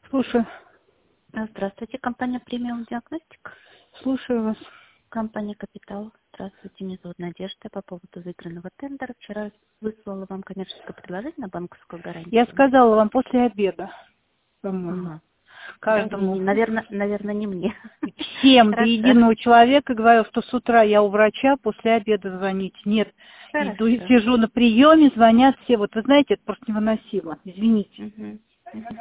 Слушаю. Здравствуйте, компания «Премиум Диагностик». Слушаю вас. Компания «Капитал». Здравствуйте, меня зовут Надежда. По поводу выигранного тендера. Вчера выслала вам коммерческое предложение на банковскую гарантию. Я сказала вам после обеда, по-моему. Ага. Каждому. Да, наверное, не мне. Всем до Хорошо. единого человека говорю, что с утра я у врача, после обеда звонить. Нет, иду и Хорошо. сижу на приеме, звонят все. Вот вы знаете, это просто невыносимо. Извините. Мгм.